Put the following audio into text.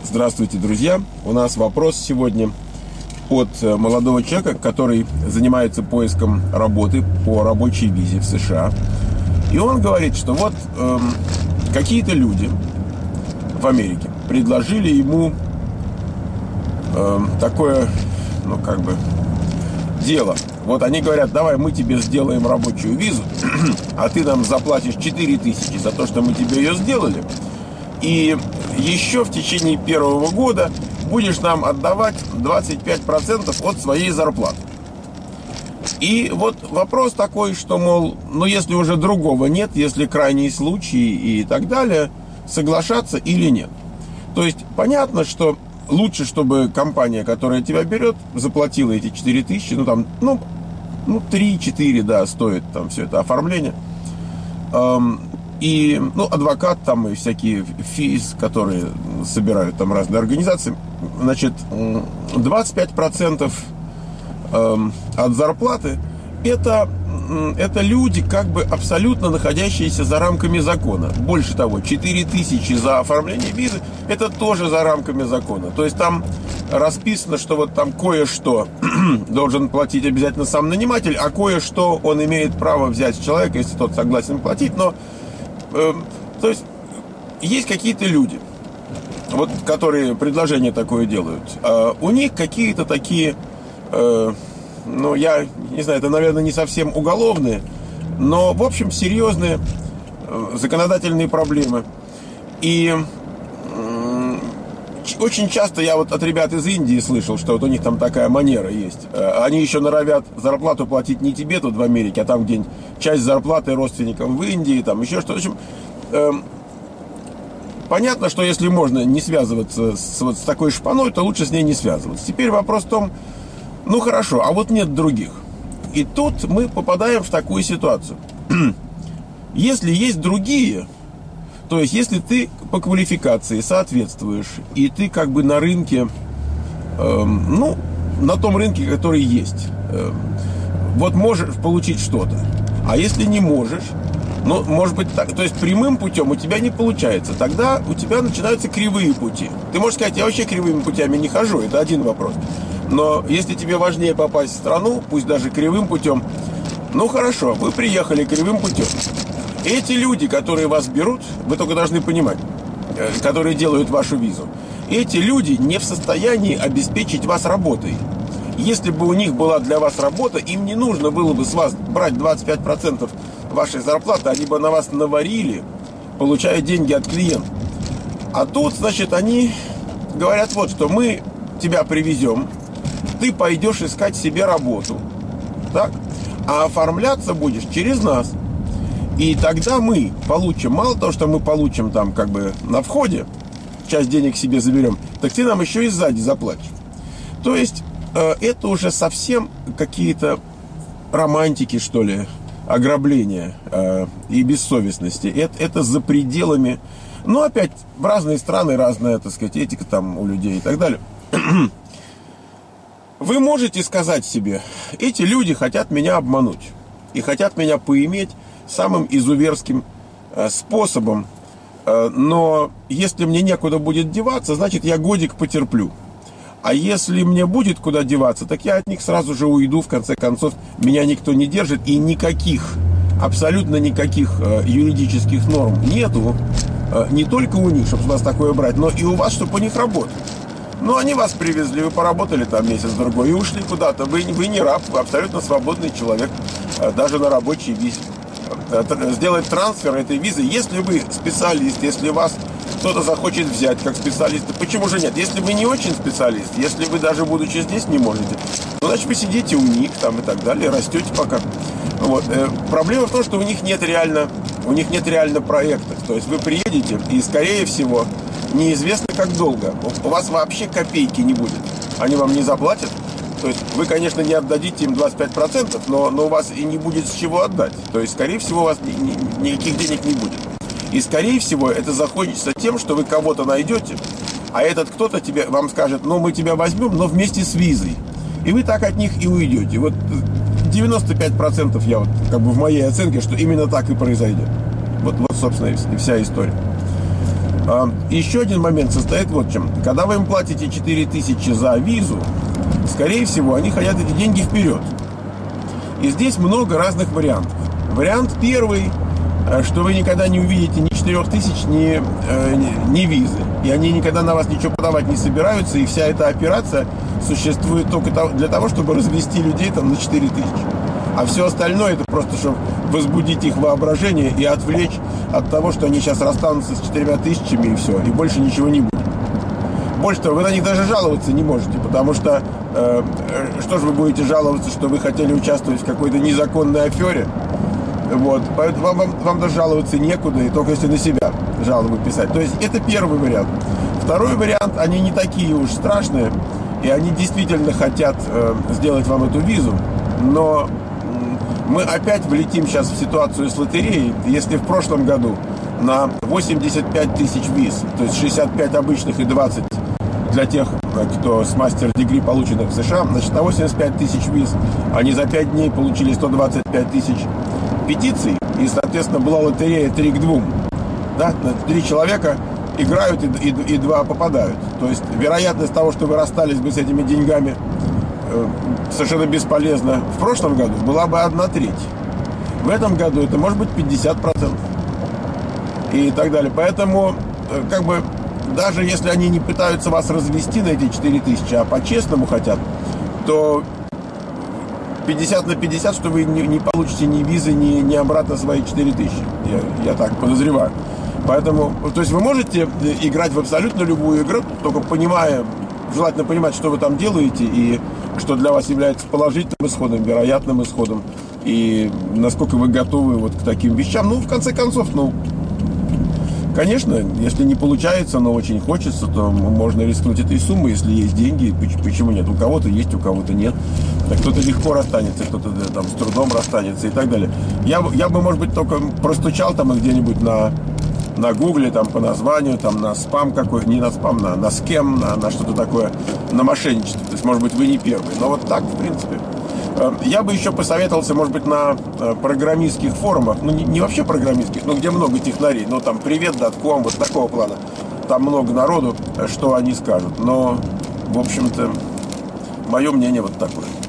Здравствуйте, друзья! У нас вопрос сегодня от молодого человека, который занимается поиском работы по рабочей визе в США. И он говорит, что вот какие-то люди в Америке предложили ему такое, дело. Вот они говорят: давай мы тебе сделаем рабочую визу, а ты нам заплатишь 4000 за то, что мы тебе ее сделали. И еще в течение первого года будешь нам отдавать 25% от своей зарплаты. И вот вопрос такой, что, мол, если уже другого нет, если крайний случай и так далее, соглашаться или нет. То есть понятно, что лучше, чтобы компания, которая тебя берет, заплатила эти 4000, 3-4, да, стоит там все это оформление. И, адвокат там и всякие физ, которые собирают там разные организации. Значит, 25% от зарплаты это люди, как бы абсолютно находящиеся за рамками закона. Больше того, 4000 за оформление визы — это тоже за рамками закона. То есть там расписано, что вот там кое-что должен платить обязательно сам наниматель, а кое-что он имеет право взять с человека, если тот согласен платить. Но то есть есть какие-то люди, вот, которые предложение такое делают. У них какие-то такие, я не знаю, это, наверное, не совсем уголовные, но, в общем, серьезные законодательные проблемы. И очень часто я вот от ребят из Индии слышал, что вот у них там такая манера есть. Они еще норовят зарплату платить не тебе тут в Америке, а там где-нибудь часть зарплаты родственникам в Индии, там еще что-то. В общем, понятно, что если можно не связываться с такой шпаной, то лучше с ней не связываться. Теперь вопрос в том, хорошо, а вот нет других. И тут мы попадаем в такую ситуацию. Если есть другие, то есть если ты по квалификации соответствуешь, и ты как бы на рынке, на том рынке, который есть, вот можешь получить что-то. А если не можешь, может быть так, то есть прямым путем у тебя не получается, тогда у тебя начинаются кривые пути. Ты можешь сказать: я вообще кривыми путями не хожу, это один вопрос. Но если тебе важнее попасть в страну, пусть даже кривым путем, хорошо, вы приехали кривым путем. Эти люди, которые вас берут, вы только должны понимать, которые делают вашу визу, эти люди не в состоянии обеспечить вас работой. Если бы у них была для вас работа, им не нужно было бы с вас брать 25% вашей зарплаты, они бы на вас наварили, получая деньги от клиента. А тут, значит, они говорят вот что: мы тебя привезем, ты пойдешь искать себе работу, так? А оформляться будешь через нас. И тогда мы получим, мало того, что мы получим там как бы на входе, часть денег себе заберем, так ты нам еще и сзади заплатишь. То есть это уже совсем какие-то романтики, что ли, ограбления и бессовестности. Это за пределами, опять в разные страны разная, так сказать, этика там у людей и так далее. Вы можете сказать себе: эти люди хотят меня обмануть и хотят меня поиметь самым изуверским способом, но если мне некуда будет деваться, значит, я годик потерплю. А если мне будет куда деваться, так я от них сразу же уйду, в конце концов, меня никто не держит, и абсолютно никаких юридических норм нету, не только у них, чтобы с вас такое брать, но и у вас, чтобы у них работать. Они вас привезли, вы поработали там месяц-другой и ушли куда-то. Вы не раб, вы абсолютно свободный человек, даже на рабочей визе. Сделать трансфер этой визы, если вы специалист, если вас кто-то захочет взять как специалиста, почему же нет? Если вы не очень специалист, если вы даже будучи здесь не можете, значит вы сидите у них там и так далее, растете пока. Вот. Проблема в том, что у них нет реально проекта. То есть вы приедете, и скорее всего неизвестно как долго. У вас вообще копейки не будет. Они вам не заплатят. То есть вы, конечно, не отдадите им 25%, но у вас и не будет с чего отдать. То есть, скорее всего, у вас никаких денег не будет. И, скорее всего, это закончится тем, что вы кого-то найдете, а этот кто-то вам скажет: мы тебя возьмем, но вместе с визой. И вы так от них и уйдете. Вот 95% я в моей оценке, что именно так и произойдет. Вот собственно, и вся история. Еще один момент состоит вот в чем. Когда вы им платите 4000 за визу, скорее всего, они хотят эти деньги вперед. И здесь много разных вариантов. Вариант первый, что вы никогда не увидите ни 4000, ни визы. И они никогда на вас ничего подавать не собираются. И вся эта операция существует только для того, чтобы развести людей там на 4000. А все остальное это просто, чтобы возбудить их воображение и отвлечь от того, что они сейчас расстанутся с 4000 и все. И больше ничего не будет. Больше того, вы на них даже жаловаться не можете, потому что что же вы будете жаловаться, что вы хотели участвовать в какой-то незаконной афере? Вот, поэтому вам даже жаловаться некуда, и только если на себя жалобы писать. То есть это первый вариант. Второй вариант, они не такие уж страшные, и они действительно хотят сделать вам эту визу, но мы опять влетим сейчас в ситуацию с лотереей. Если в прошлом году на 85 тысяч виз, то есть 65 обычных и 20 для тех, кто с мастер-дегри полученных в США, значит, на 85 тысяч виз они за 5 дней получили 125 тысяч петиций, и, соответственно, была лотерея 3 к 2. Да? 3 человека играют и 2 попадают. То есть вероятность того, что вы расстались бы с этими деньгами совершенно бесполезно в прошлом году, была бы 1/3. В этом году это может быть 50%. И так далее. Поэтому, как бы, даже если они не пытаются вас развести на эти 4000, а по-честному хотят, то 50 на 50, что вы не получите ни визы, ни обратно свои 4000. Я так подозреваю. Поэтому, то есть вы можете играть в абсолютно любую игру, только желательно понимать, что вы там делаете и что для вас является положительным исходом, вероятным исходом, и насколько вы готовы вот к таким вещам. Ну, в конце концов, конечно, если не получается, но очень хочется, то можно рискнуть этой суммой, если есть деньги. Почему нет? У кого-то есть, у кого-то нет. Кто-то легко расстанется, кто-то там с трудом расстанется и так далее. Я бы, может быть, только простучал там где-нибудь на гугле, там по названию, там на спам какой, не на спам, на скем, на что-то такое, на мошенничество. То есть, может быть, вы не первый. Но вот так, в принципе. Я бы еще посоветовался, может быть, на программистских форумах, не вообще программистских, но где много технарей, там привет.com, вот такого плана. Там много народу, что они скажут. Но, в общем-то, мое мнение вот такое.